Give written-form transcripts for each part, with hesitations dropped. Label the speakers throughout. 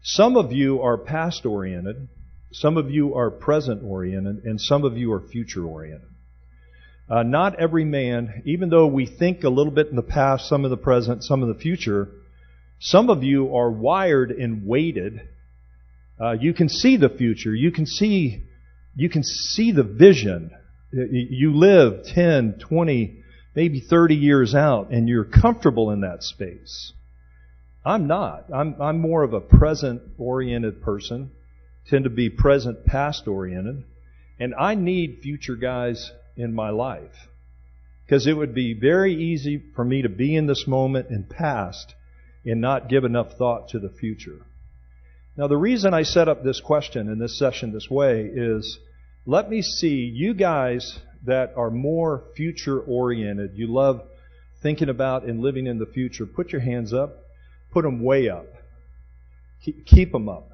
Speaker 1: Some of you are past-oriented, some of you are present-oriented, and some of you are future-oriented. Not every man, even though we think a little bit in the past, some in the present, some in the future, some of you are wired and weighted. You can see the future. You can see the vision. You live 10, 20, maybe 30 years out, and you're comfortable in that space. I'm not. I'm more of a present-oriented person, tend to be present, past-oriented, and I need future guys in my life. Because it would be very easy for me to be in this moment and past and not give enough thought to the future. Now, the reason I set up this question in this session this way is, let me see you guys that are more future-oriented, you love thinking about and living in the future, put your hands up. Put them way up. Keep them up.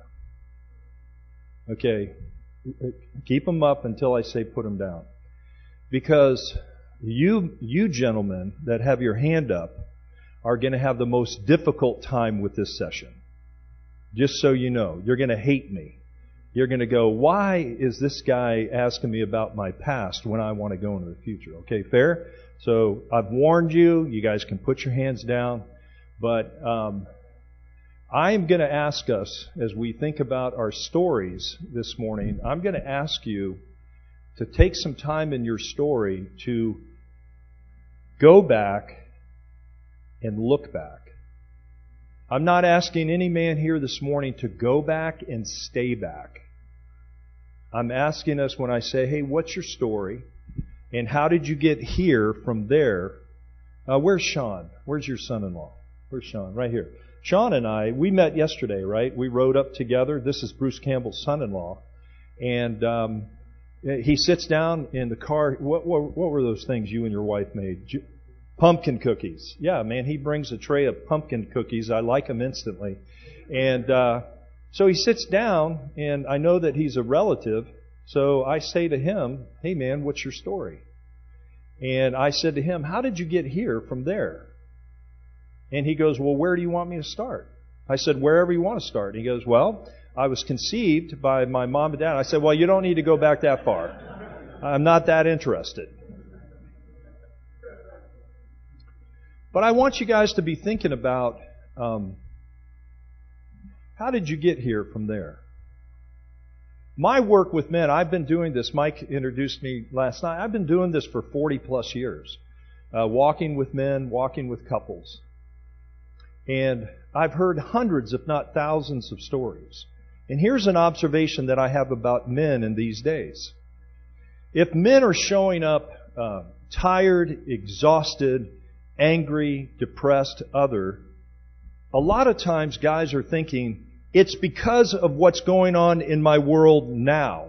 Speaker 1: Okay. Keep them up until I say put them down. Because you gentlemen that have your hand up are going to have the most difficult time with this session. Just so you know. You're going to hate me. You're going to go, why is this guy asking me about my past when I want to go into the future? Okay, fair? So I've warned you. You guys can put your hands down. But I'm going to ask us, as we think about our stories this morning, I'm going to ask you to take some time in your story to go back and look back. I'm not asking any man here this morning to go back and stay back. I'm asking us when I say, hey, what's your story? And how did you get here from there? Where's Sean? Where's your son-in-law? Where's Sean? Right here. Sean and I, we met yesterday, right? We rode up together. This is Bruce Campbell's son-in-law. And he sits down in the car. What were those things you and your wife made? Pumpkin cookies. Yeah, man, he brings a tray of pumpkin cookies. I like them instantly. And so he sits down, and I know that he's a relative. So I say to him, hey, man, what's your story? And I said to him, how did you get here from there? And he goes, well, where do you want me to start? I said, wherever you want to start. And he goes, well, I was conceived by my mom and dad. I said, well, you don't need to go back that far. I'm not that interested. But I want you guys to be thinking about how did you get here from there? My work with men, I've been doing this. Mike introduced me last night. I've been doing this for 40 plus years. Walking with men, walking with couples. And I've heard hundreds, if not thousands, of stories. And here's an observation that I have about men in these days. If men are showing up tired, exhausted, angry, depressed, a lot of times guys are thinking, it's because of what's going on in my world now.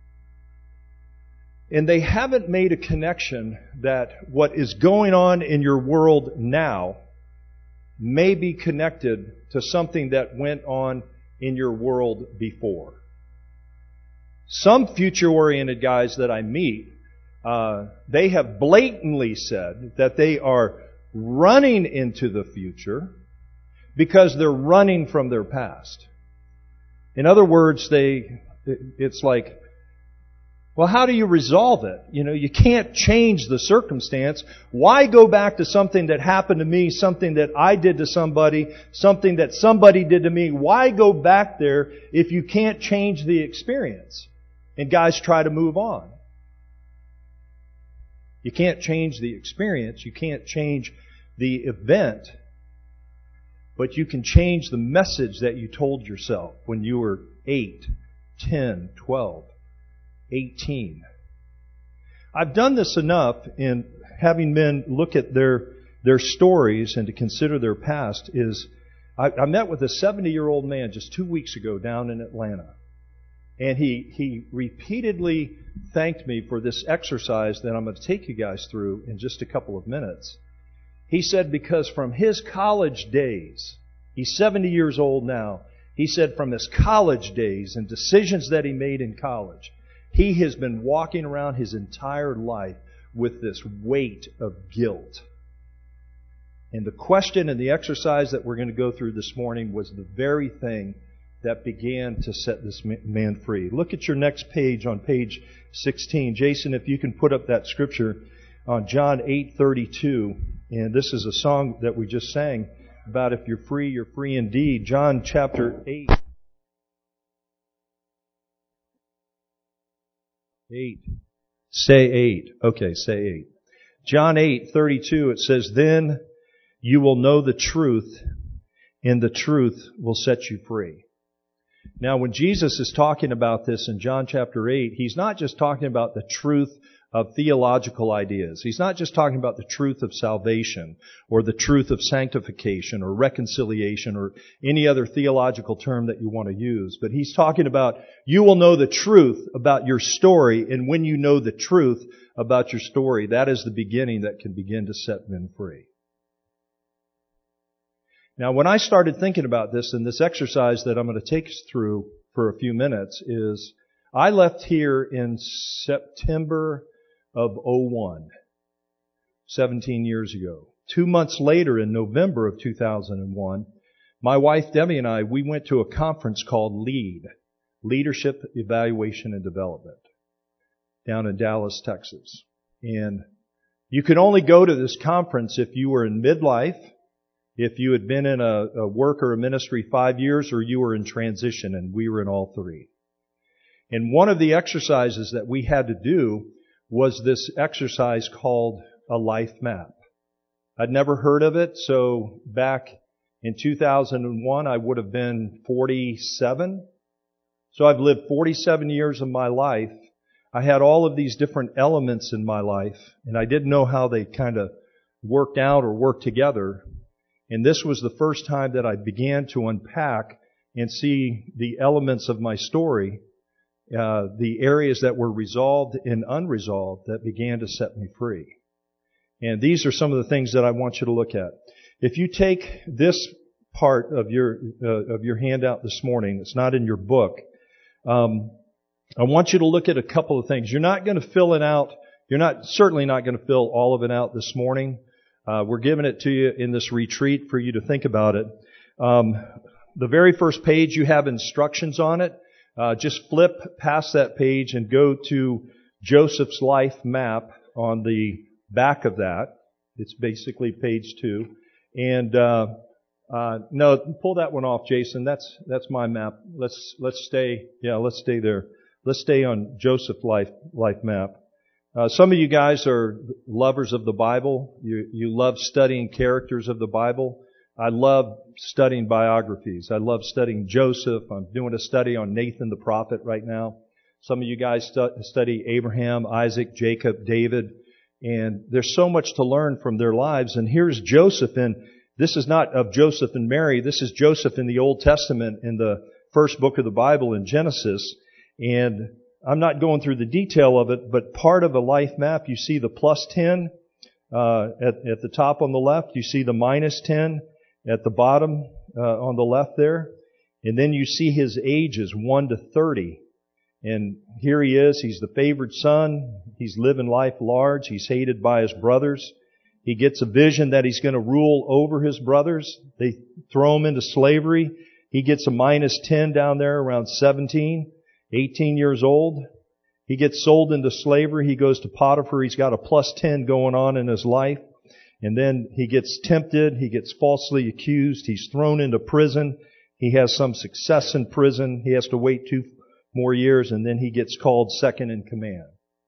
Speaker 1: And they haven't made a connection that what is going on in your world now may be connected to something that went on in your world before. Some future-oriented guys that I meet, they have blatantly said that they are running into the future because they're running from their past. In other words, it's like, well, how do you resolve it? You can't change the circumstance. Why go back to something that happened to me, something that I did to somebody, something that somebody did to me? Why go back there if you can't change the experience? And guys try to move on. You can't change the experience. You can't change the event. But you can change the message that you told yourself when you were 8, 10, 12. 18. I've done this enough in having men look at their stories and to consider their past. I met with a 70-year-old man just 2 weeks ago down in Atlanta. And he repeatedly thanked me for this exercise that I'm going to take you guys through in just a couple of minutes. He said because from his college days, he's 70 years old now, he said from his college days and decisions that he made in college, he has been walking around his entire life with this weight of guilt. And the question and the exercise that we're going to go through this morning was the very thing that began to set this man free. Look at your next page on page 16. Jason, if you can put up that scripture on John 8:32. And this is a song that we just sang about if you're free indeed. John chapter 8. 8. Say 8. Okay, say 8. John 8:32, it says, "Then you will know the truth, and the truth will set you free." Now, when Jesus is talking about this in John chapter 8, He's not just talking about the truth of theological ideas. He's not just talking about the truth of salvation or the truth of sanctification or reconciliation or any other theological term that you want to use. But He's talking about you will know the truth about your story, and when you know the truth about your story, that is the beginning that can begin to set men free. Now, when I started thinking about this, and this exercise that I'm going to take us through for a few minutes is, I left here in September of 2001, 17 years ago. 2 months later, in November of 2001, my wife Debbie and I, we went to a conference called LEAD, Leadership Evaluation and Development, down in Dallas, Texas. And you could only go to this conference if you were in midlife, if you had been in a work or a ministry 5 years, or you were in transition, and we were in all three. And one of the exercises that we had to do was this exercise called a life map. I'd never heard of it, so back in 2001, I would have been 47. So I've lived 47 years of my life. I had all of these different elements in my life, and I didn't know how they kind of worked out or worked together. And this was the first time that I began to unpack and see the elements of my story, the areas that were resolved and unresolved that began to set me free. And these are some of the things that I want you to look at. If you take this part of your handout this morning, it's not in your book, I want you to look at a couple of things. You're not going to fill it out. Certainly not going to fill all of it out this morning. We're giving it to you in this retreat for you to think about it. The very first page, you have instructions on it. Just flip past that page and go to Joseph's life map on the back of that. It's basically page 2. And no, pull that one off, Jason. That's my map. Let's stay there. Let's stay on Joseph's life map. Some of you guys are lovers of the Bible. You love studying characters of the Bible. I love studying biographies. I love studying Joseph. I'm doing a study on Nathan the prophet right now. Some of you guys study Abraham, Isaac, Jacob, David. And there's so much to learn from their lives. And here's Joseph, and this is not of Joseph and Mary. This is Joseph in the Old Testament in the first book of the Bible in Genesis. And I'm not going through the detail of it, but part of a life map, you see the plus 10 at the top on the left. You see the minus 10 at the bottom on the left there. And then you see his ages, 1 to 30. And here he is. He's the favored son. He's living life large. He's hated by his brothers. He gets a vision that he's going to rule over his brothers. They throw him into slavery. He gets a minus 10 down there around 17, 18 years old. He gets sold into slavery. He goes to Potiphar. He's got a plus 10 going on in his life. And then he gets tempted. He gets falsely accused. He's thrown into prison. He has some success in prison. He has to wait 2 more years, and then he gets called second in command.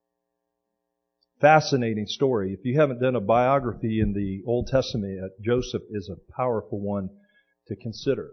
Speaker 1: Fascinating story. If you haven't done a biography in the Old Testament yet, Joseph is a powerful one to consider.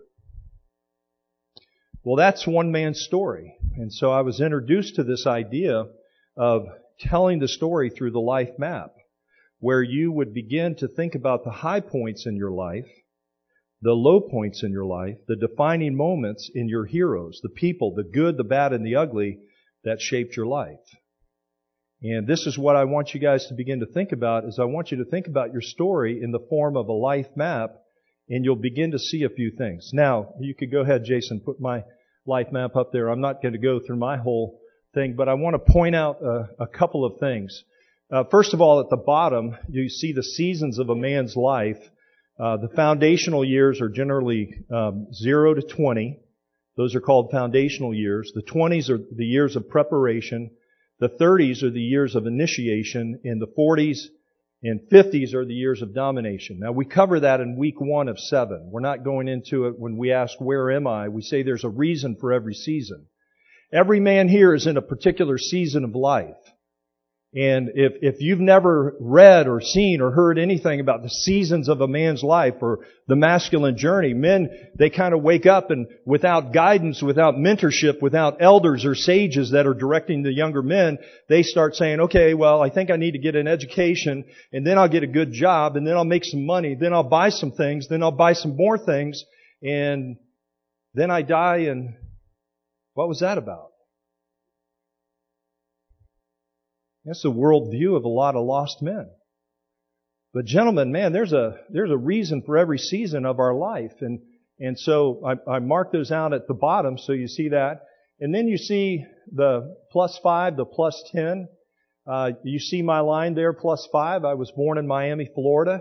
Speaker 1: Well, that's one man's story. And so I was introduced to this idea of telling the story through the life map, where you would begin to think about the high points in your life, the low points in your life, the defining moments in your heroes, the people, the good, the bad, and the ugly that shaped your life. And this is what I want you guys to begin to think about, is I want you to think about your story in the form of a life map, and you'll begin to see a few things. Now, you could go ahead, Jason, put my life map up there. I'm not going to go through my whole thing, but I want to point out a couple of things. First of all, at the bottom, you see the seasons of a man's life. The foundational years are generally 0 to 20. Those are called foundational years. The 20s are the years of preparation. The 30s are the years of initiation. And the 40s and 50s are the years of domination. Now, we cover that in week 1 of 7. We're not going into it when we ask, where am I? We say there's a reason for every season. Every man here is in a particular season of life. And if you've never read or seen or heard anything about the seasons of a man's life or the masculine journey, men, they kind of wake up and without guidance, without mentorship, without elders or sages that are directing the younger men, they start saying, okay, well, I think I need to get an education and then I'll get a good job and then I'll make some money, then I'll buy some things, then I'll buy some more things, and then I die, and what was that about? That's the worldview of a lot of lost men. But gentlemen, man, there's a reason for every season of our life. And so I marked those out at the bottom so you see that. And then you see the +5, the +10. You see my line there, +5. I was born in Miami, Florida.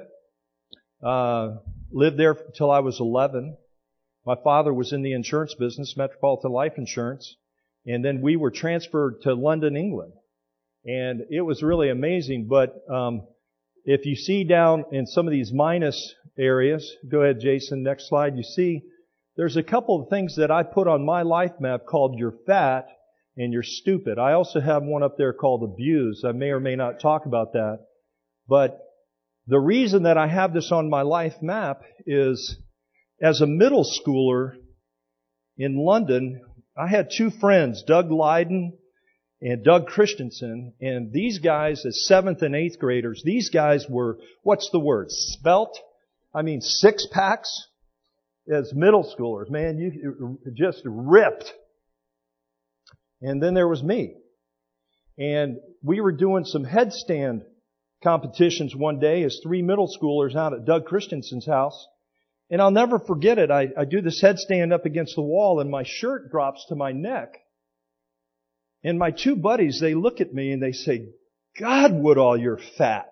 Speaker 1: Lived there till I was 11. My father was in the insurance business, Metropolitan Life Insurance. And then we were transferred to London, England. And it was really amazing, but if you see down in some of these minus areas, go ahead, Jason, next slide, you see there's a couple of things that I put on my life map called you're fat and you're stupid. I also have one up there called abuse. I may or may not talk about that. But the reason that I have this on my life map is as a middle schooler in London, I had 2 friends, Doug Lydon and Doug Christensen, and these guys as 7th and 8th graders, these guys were, what's the word, svelte? I mean, 6-packs as middle schoolers. Man, you just ripped. And then there was me. And we were doing some headstand competitions one day as 3 middle schoolers out at Doug Christensen's house. And I'll never forget it. I do this headstand up against the wall and my shirt drops to my neck. And my 2 buddies, they look at me and they say, God, Woodall, you're fat.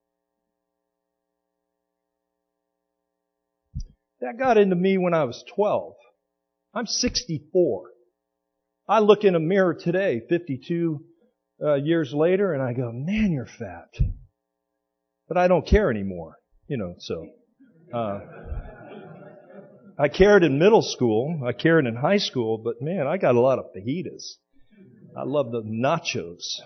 Speaker 1: That got into me when I was 12. I'm 64. I look in a mirror today, 52 years later, and I go, man, you're fat. But I don't care anymore, so. I cared in middle school. I cared in high school, but man, I got a lot of fajitas. I love the nachos.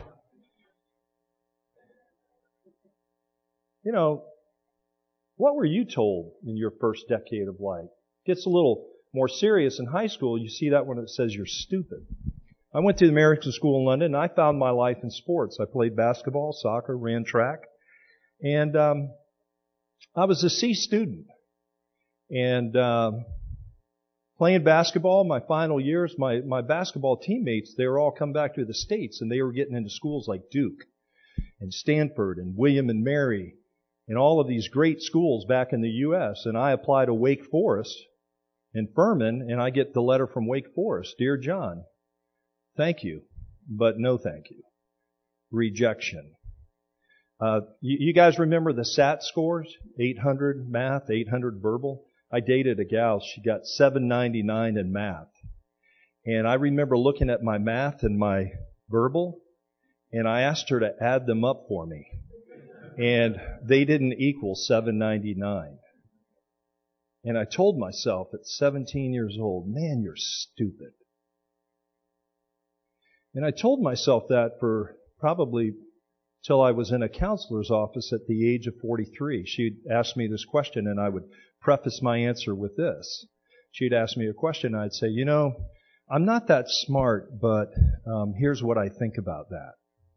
Speaker 1: What were you told in your first decade of life? It gets a little more serious in high school. You see that when it says you're stupid. I went to the American School in London and I found my life in sports. I played basketball, soccer, ran track. And I was a C student. And playing basketball, my final years, my basketball teammates, they were all come back to the States and they were getting into schools like Duke and Stanford and William and Mary and all of these great schools back in the U.S. And I applied to Wake Forest in Furman and I get the letter from Wake Forest. Dear John, thank you, but no thank you. Rejection. You guys remember the SAT scores? 800 math, 800 verbal. I dated a gal, she got 799 in math. And I remember looking at my math and my verbal, and I asked her to add them up for me. And they didn't equal 799. And I told myself at 17 years old, man, you're stupid. And I told myself that for probably till I was in a counselor's office at the age of 43. She'd ask me this question and I would preface my answer with this. She'd ask me a question and I'd say, I'm not that smart, but here's what I think about that.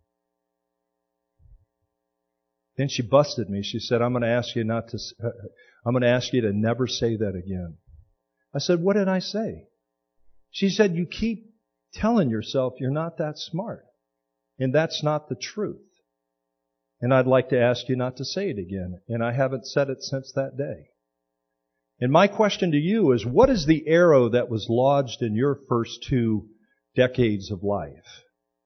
Speaker 1: Then she busted me. She said, I'm going to ask you to never say that again. I said, what did I say? She said, you keep telling yourself you're not that smart. And that's not the truth. And I'd like to ask you not to say it again. And I haven't said it since that day. And my question to you is, what is the arrow that was lodged in your first 2 decades of life?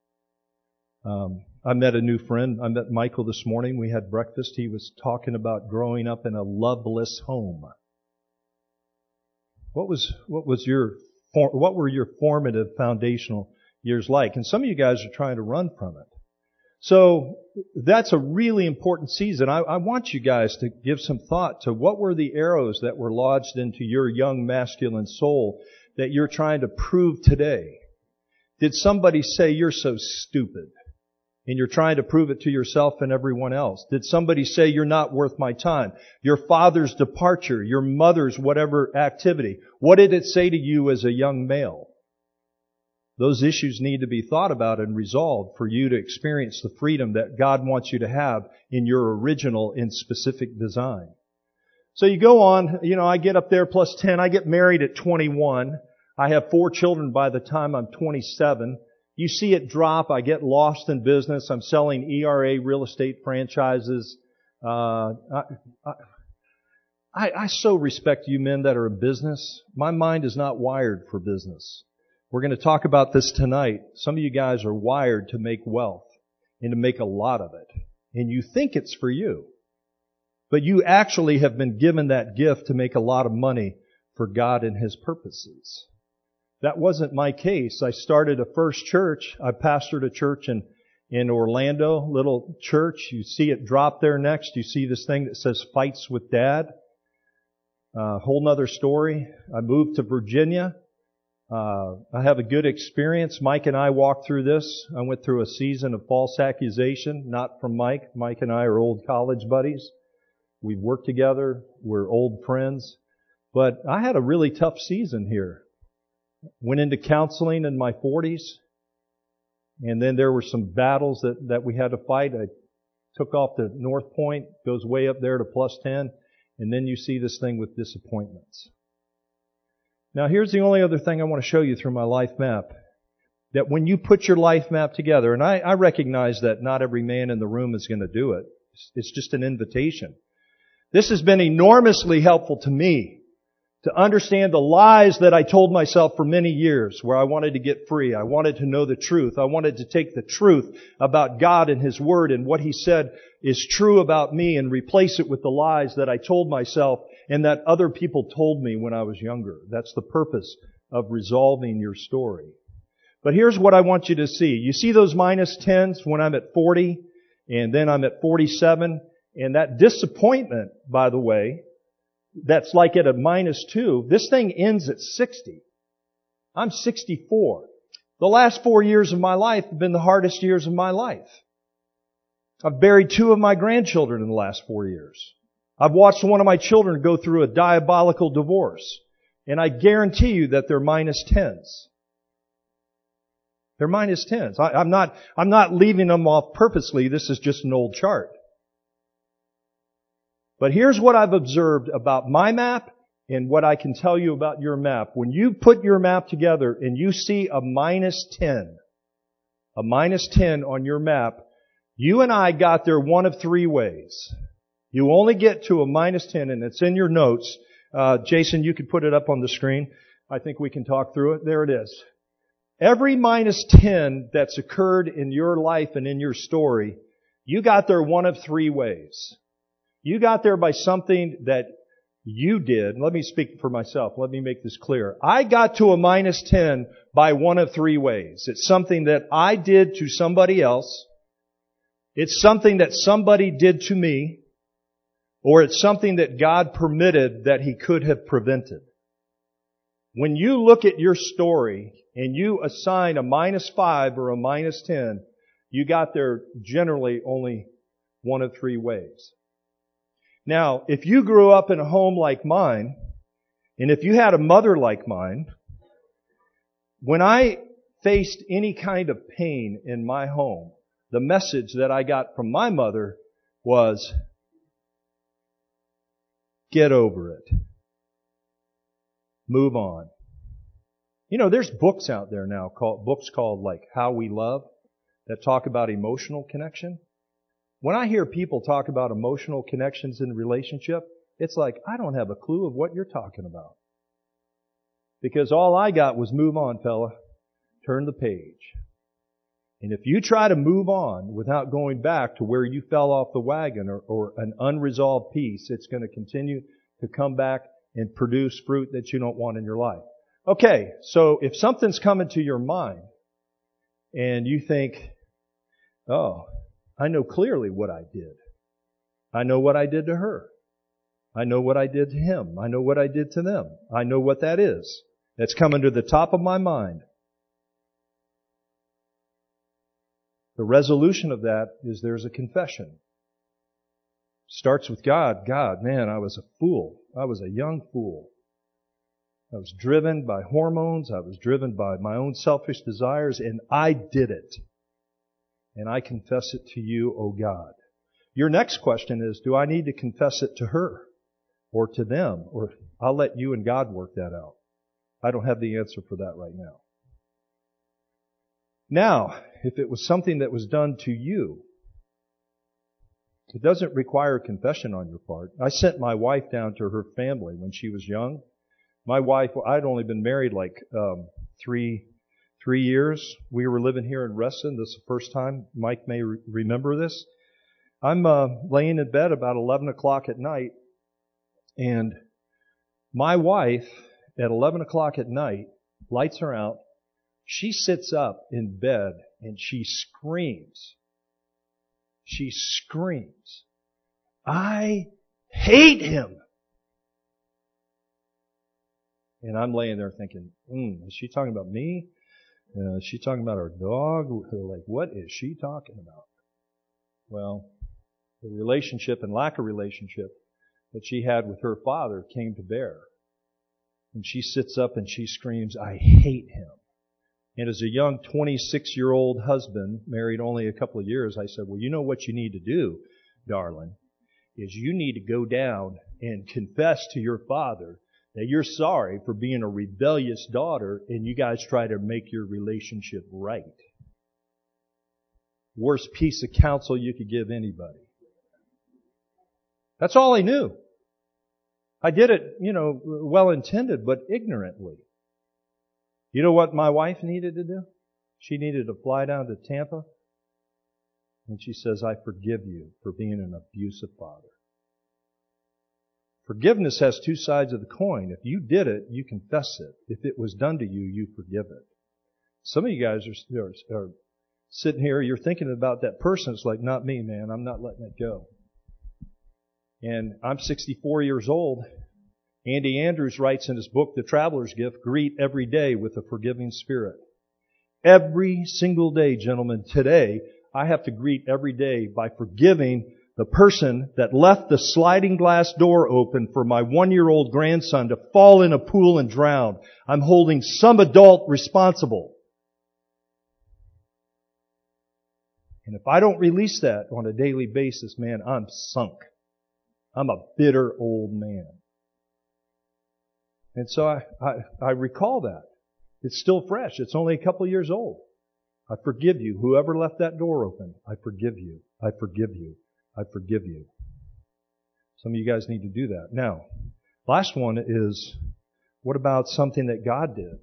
Speaker 1: I met a new friend. I met Michael this morning. We had breakfast. He was talking about growing up in a loveless home. What was your what were your formative foundational years like? And some of you guys are trying to run from it. So that's a really important season. I want you guys to give some thought to what were the arrows that were lodged into your young masculine soul that you're trying to prove today. Did somebody say you're so stupid and you're trying to prove it to yourself and everyone else? Did somebody say you're not worth my time? Your father's departure, your mother's whatever activity. What did it say to you as a young male? Those issues need to be thought about and resolved for you to experience the freedom that God wants you to have in your original and specific design. So you go on, I get up there plus 10. I get married at 21. I have 4 children by the time I'm 27. You see it drop. I get lost in business. I'm selling ERA real estate franchises. I so respect you men that are in business. My mind is not wired for business. We're going to talk about this tonight. Some of you guys are wired to make wealth and to make a lot of it. And you think it's for you. But you actually have been given that gift to make a lot of money for God and His purposes. That wasn't my case. I started a first church. I pastored a church in Orlando, little church. You see it drop there next. You see this thing that says Fights with Dad. Whole nother story. I moved to Virginia. I have a good experience. Mike and I walked through this. I went through a season of false accusation, not from Mike. Mike and I are old college buddies. We've worked together. We're old friends. But I had a really tough season here. Went into counseling in my 40s. And then there were some battles that we had to fight. I took off to North Point, goes way up there to plus 10. And then you see this thing with disappointments. Now here's the only other thing I want to show you through my life map. That when you put your life map together, and I recognize that not every man in the room is going to do it. It's just an invitation. This has been enormously helpful to me to understand the lies that I told myself for many years where I wanted to get free. I wanted to know the truth. I wanted to take the truth about God and His Word and what He said is true about me and replace it with the lies that I told myself and that other people told me when I was younger. That's the purpose of resolving your story. But here's what I want you to see. You see those minus 10s when I'm at 40 and then I'm at 47. And that disappointment, by the way, that's like at a minus 2. This thing ends at 60. I'm 64. The last 4 years of my life have been the hardest years of my life. I've buried 2 of my grandchildren in the last 4 years. I've watched one of my children go through a diabolical divorce. And I guarantee you that they're minus 10s. They're minus 10s. I'm not leaving them off purposely. This is just an old chart. But here's what I've observed about my map and what I can tell you about your map. When you put your map together and you see a minus 10 on your map, you and I got there one of 3 ways. You only get to a minus 10, and it's in your notes. Jason, you could put it up on the screen. I think we can talk through it. There it is. Every minus 10 that's occurred in your life and in your story, you got there one of 3 ways. You got there by something that you did. Let me speak for myself. Let me make this clear. I got to a minus 10 by one of 3 ways. It's something that I did to somebody else. It's something that somebody did to me. Or it's something that God permitted that He could have prevented. When you look at your story and you assign a minus 5 or a minus 10, you got there generally only one of 3 ways. Now, if you grew up in a home like mine, and if you had a mother like mine, when I faced any kind of pain in my home, the message that I got from my mother was, get over it. Move on. There's books out there now called like How We Love that talk about emotional connection. When I hear people talk about emotional connections in a relationship, it's like, I don't have a clue of what you're talking about. Because all I got was move on, fella. Turn the page. And if you try to move on without going back to where you fell off the wagon or an unresolved piece, it's going to continue to come back and produce fruit that you don't want in your life. Okay, so if something's coming to your mind and you think, oh, I know clearly what I did. I know what I did to her. I know what I did to him. I know what I did to them. I know what that is. That's coming to the top of my mind. The resolution of that is there's a confession. Starts with God. God, man, I was a fool. I was a young fool. I was driven by hormones. I was driven by my own selfish desires, and I did it. And I confess it to you, O God. Your next question is, do I need to confess it to her or to them? Or I'll let you and God work that out. I don't have the answer for that right now. Now, if it was something that was done to you, it doesn't require confession on your part. I sent my wife down to her family when she was young. My wife, I'd only been married like 3 years. We were living here in Reston. This is the first time. Mike may remember this. I'm laying in bed about 11 o'clock at night, and my wife, at 11 o'clock at night, lights are out. She sits up in bed and she screams. She screams, I hate him. And I'm laying there thinking, is she talking about me? Is she talking about our dog? Like, what is she talking about? Well, the relationship and lack of relationship that she had with her father came to bear. And she sits up and she screams, I hate him. And as a young 26-year-old husband, married only a couple of years, I said, well, you know what you need to do, darling, is you need to go down and confess to your father that you're sorry for being a rebellious daughter, and you guys try to make your relationship right. Worst piece of counsel you could give anybody. That's all I knew. I did it, well intended, but ignorantly. You know what my wife needed to do? She needed to fly down to Tampa, and she says, I forgive you for being an abusive father. Forgiveness has two sides of the coin. If you did it, you confess it. If it was done to you, you forgive it. Some of you guys are sitting here, you're thinking about that person. It's like, not me, man. I'm not letting it go. And I'm 64 years old. Andy Andrews writes in his book, The Traveler's Gift, greet every day with a forgiving spirit. Every single day, gentlemen, today, I have to greet every day by forgiving the person that left the sliding glass door open for my 1-year-old grandson to fall in a pool and drown. I'm holding some adult responsible. And if I don't release that on a daily basis, man, I'm sunk. I'm a bitter old man. And so I recall that. It's still fresh. It's only a couple of years old. I forgive you. Whoever left that door open, I forgive you. I forgive you. I forgive you. Some of you guys need to do that. Now, last one is, what about something that God did?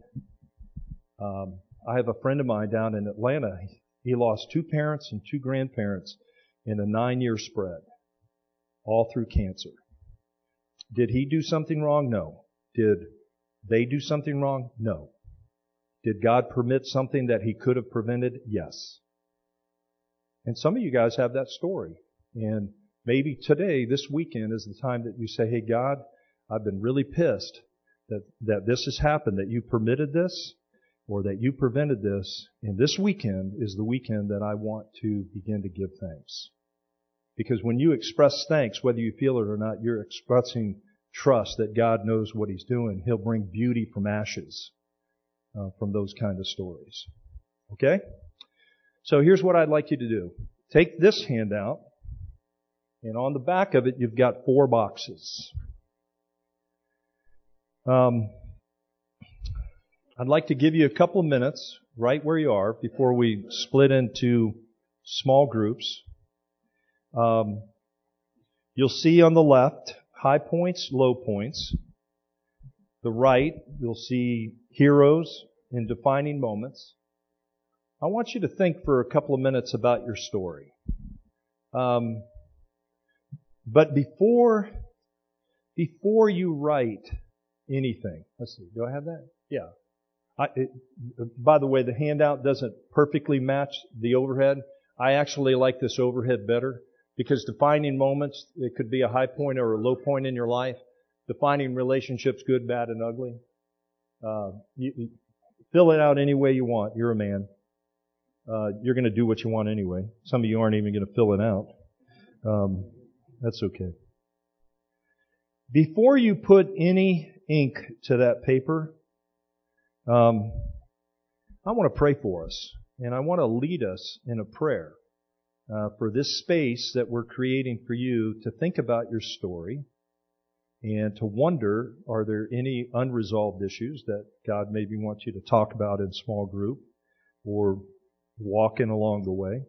Speaker 1: I have a friend of mine down in Atlanta. He lost 2 parents and 2 grandparents in a 9-year spread, all through cancer. Did he do something wrong? No. Did they do something wrong? No. Did God permit something that He could have prevented? Yes. And some of you guys have that story. And maybe today, this weekend, is the time that you say, hey, God, I've been really pissed that this has happened, that you permitted this or that you prevented this. And this weekend is the weekend that I want to begin to give thanks. Because when you express thanks, whether you feel it or not, you're expressing trust that God knows what He's doing. He'll bring beauty from ashes from those kind of stories. Okay? So here's what I'd like you to do. Take this handout, and on the back of it, you've got 4 boxes. I'd like to give you a couple of minutes right where you are before we split into small groups. You'll see on the left high points, low points. The right, you'll see heroes and defining moments. I want you to think for a couple of minutes about your story. But before you write anything, let's see, do I have that? Yeah. By the way, the handout doesn't perfectly match the overhead. I actually like this overhead better because defining moments, it could be a high point or a low point in your life. Defining relationships, good, bad, and ugly. You fill it out any way you want. You're a man. You're going to do what you want anyway. Some of you aren't even going to fill it out. That's okay. Before you put any ink to that paper, I want to pray for us, and I want to lead us in a prayer for this space that we're creating for you to think about your story and to wonder, are there any unresolved issues that God maybe wants you to talk about in small group or walking along the way?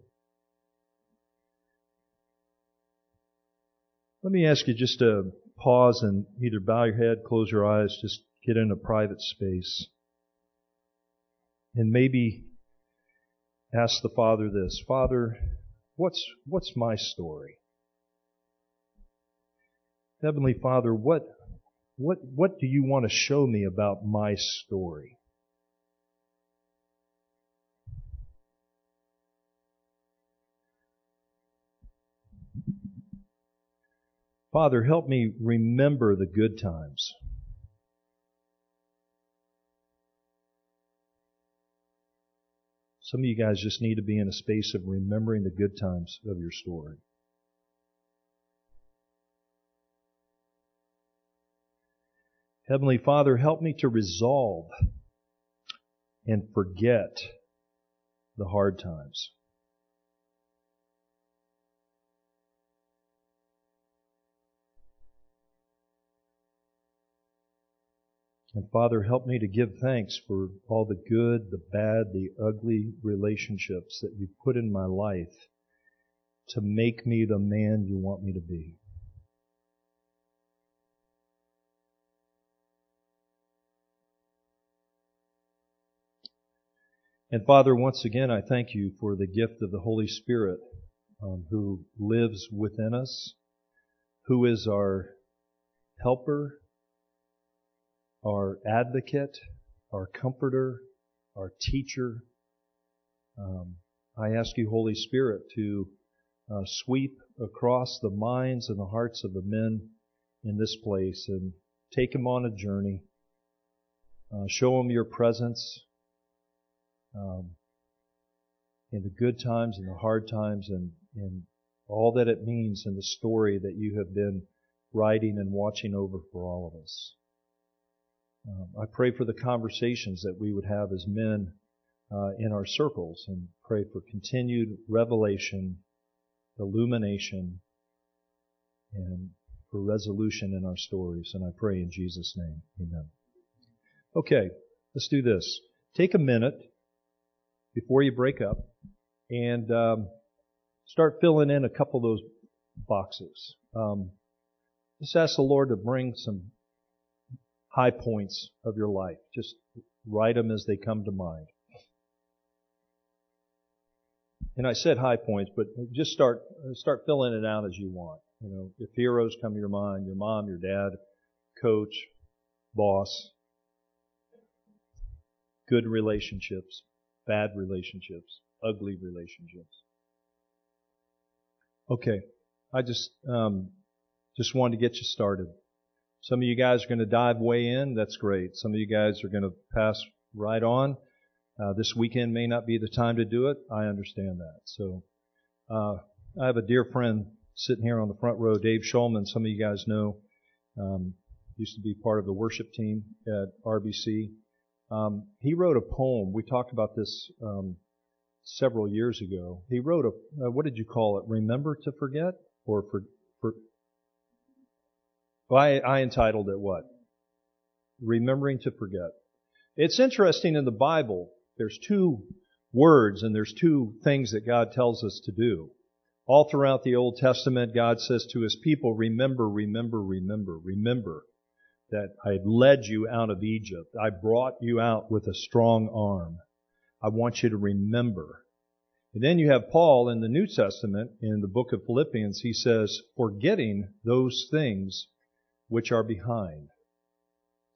Speaker 1: Let me ask you just to pause and either bow your head, close your eyes, just get in a private space. And maybe ask the Father this, Father, what's my story? Heavenly Father, what do you want to show me about my story? Father, help me remember the good times. Some of you guys just need to be in a space of remembering the good times of your story. Heavenly Father, help me to resolve and forget the hard times. And Father, help me to give thanks for all the good, the bad, the ugly relationships that you've put in my life to make me the man you want me to be. And Father, once again, I thank you for the gift of the Holy Spirit who lives within us, who is our helper, our advocate, our comforter, our teacher. I ask you, Holy Spirit, to sweep across the minds and the hearts of the men in this place and take them on a journey. Show them your presence in the good times and the hard times and all that it means in the story that you have been writing and watching over for all of us. I pray for the conversations that we would have as men in our circles and pray for continued revelation, illumination, and for resolution in our stories. And I pray in Jesus' name, amen. Okay, let's do this. Take a minute before you break up and start filling in a couple of those boxes. Just ask the Lord to bring some high points of your life. Just write them as they come to mind. And I said high points, but just start filling it out as you want. You know, if heroes come to your mind, your mom, your dad, coach, boss, good relationships, bad relationships, ugly relationships. Okay, I just wanted to get you started. Some of you guys are going to dive way in. That's great. Some of you guys are going to pass right on. This weekend may not be the time to do it. I understand that. So I have a dear friend sitting here on the front row, Dave Shulman. Some of you guys know. Used to be part of the worship team at RBC. He wrote a poem. We talked about this several years ago. He wrote what did you call it? Remember to forget? Or for well, I entitled it what? Remembering to forget. It's interesting in the Bible, there's two words and there's two things that God tells us to do. All throughout the Old Testament, God says to His people, remember, remember, remember, remember that I led you out of Egypt. I brought you out with a strong arm. I want you to remember. And then you have Paul in the New Testament, in the book of Philippians, he says, forgetting those things which are behind.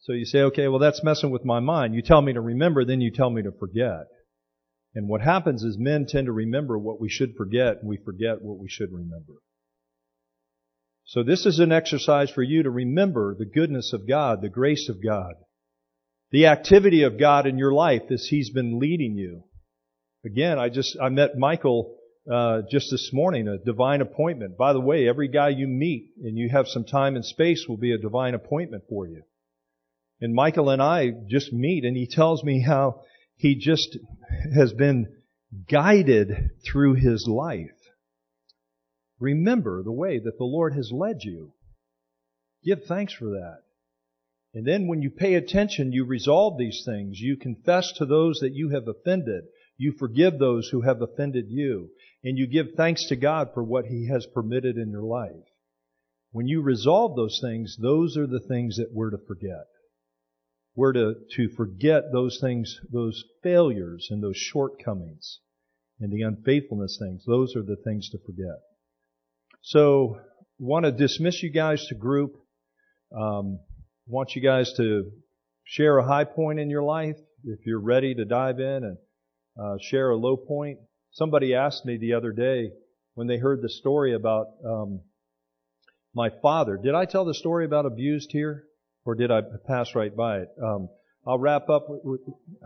Speaker 1: So you say, okay, well, that's messing with my mind. You tell me to remember, then you tell me to forget. And what happens is men tend to remember what we should forget, and we forget what we should remember. So this is an exercise for you to remember the goodness of God, the grace of God, the activity of God in your life as He's been leading you. Again, I met Michael just this morning, a divine appointment. By the way, every guy you meet and you have some time and space will be a divine appointment for you. And Michael and I just meet, and he tells me how he just has been guided through his life. Remember the way that the Lord has led you. Give thanks for that. And then when you pay attention, you resolve these things. You confess to those that you have offended. You forgive those who have offended you. And you give thanks to God for what He has permitted in your life. When you resolve those things, those are the things that we're to forget. We're to forget those things, those failures and those shortcomings and the unfaithfulness things. Those are the things to forget. So, want to dismiss you guys to group. Want you guys to share a high point in your life if you're ready to dive in and share a low point. Somebody asked me the other day when they heard the story about my father. Did I tell the story about abused here? Or did I pass right by it? I'll wrap up with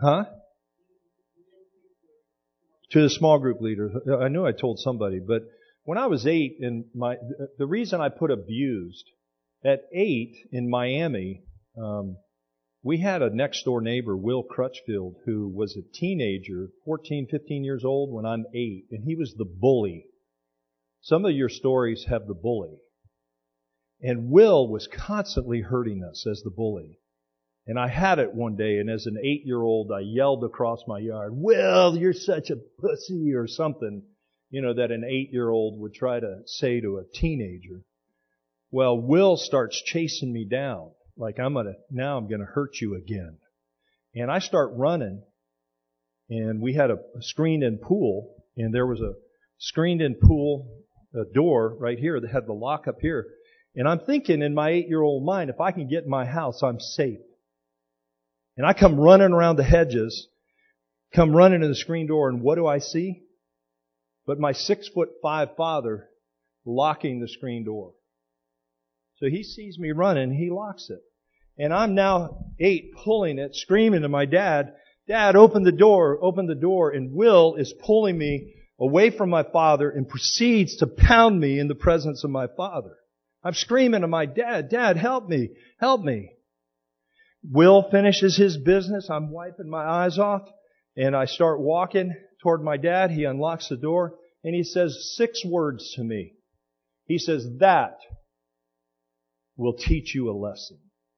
Speaker 1: to the small group leader. I knew I told somebody, but when I was 8, the reason I put abused, at 8 in Miami, we had a next door neighbor, Will Crutchfield, who was a teenager, 14, 15 years old when I'm 8, and he was the bully. Some of your stories have the bully. And Will was constantly hurting us as the bully. And I had it one day, and as an 8-year-old, I yelled across my yard, "Will, you're such a pussy," or something, that an 8-year-old would try to say to a teenager. Well, Will starts chasing me down, like I'm gonna hurt you again. And I start running, and we had a screened-in pool, and there was a screened-in pool, a door right here that had the lock up here. And I'm thinking in my 8-year-old mind, if I can get in my house, I'm safe. And I come running around the hedges, come running to the screen door, and what do I see? But my 6'5" father locking the screen door. So he sees me running, he locks it. And I'm now 8, pulling it, screaming to my dad, "Dad, open the door, open the door." And Will is pulling me away from my father and proceeds to pound me in the presence of my father. I'm screaming to my dad, "Dad, help me, help me." Will finishes his business. I'm wiping my eyes off, and I start walking toward my dad. He unlocks the door, and he says 6 words to me. He says, "That will teach you a lesson."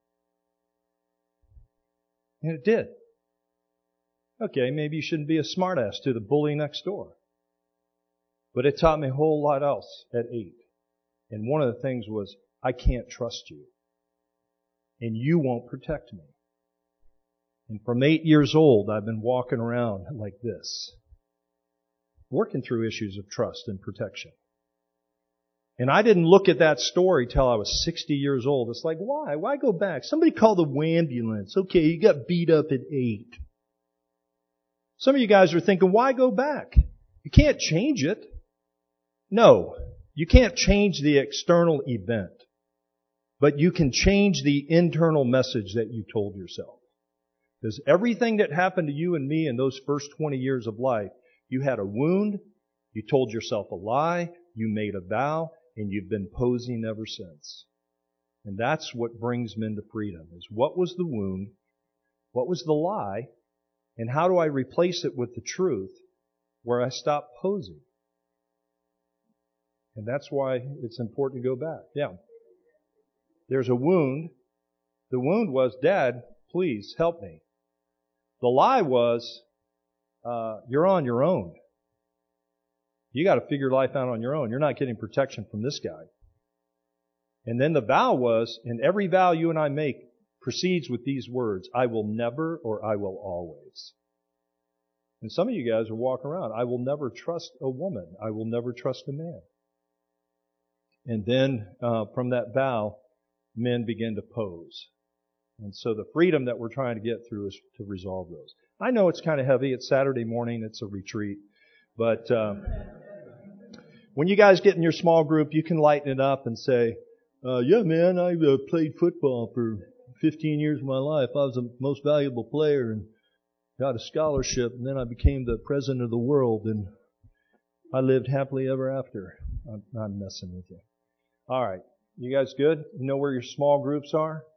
Speaker 1: And it did. Okay, maybe you shouldn't be a smartass to the bully next door. But it taught me a whole lot else at 8. And one of the things was, I can't trust you. And you won't protect me. And from 8 years old, I've been walking around like this, working through issues of trust and protection. And I didn't look at that story till I was 60 years old. It's like, why? Why go back? Somebody call the ambulance. Okay, you got beat up at 8. Some of you guys are thinking, why go back? You can't change it. No. You can't change the external event, but you can change the internal message that you told yourself. Because everything that happened to you and me in those first 20 years of life, you had a wound, you told yourself a lie, you made a vow, and you've been posing ever since. And that's what brings men to freedom, is what was the wound, what was the lie, and how do I replace it with the truth where I stop posing? And that's why it's important to go back. Yeah. There's a wound. The wound was, "Dad, please help me." The lie was, you're on your own. You got to figure life out on your own. You're not getting protection from this guy. And then the vow was, and every vow you and I make proceeds with these words, "I will never," or "I will always." And some of you guys are walking around, "I will never trust a woman. I will never trust a man." And then from that vow, men begin to pose. And so the freedom that we're trying to get through is to resolve those. I know it's kind of heavy. It's Saturday morning. It's a retreat. But when you guys get in your small group, you can lighten it up and say, yeah, man, I played football for 15 years of my life. I was the most valuable player and got a scholarship, and then I became the president of the world, and I lived happily ever after. I'm messing with you. All right. You guys good? You know where your small groups are?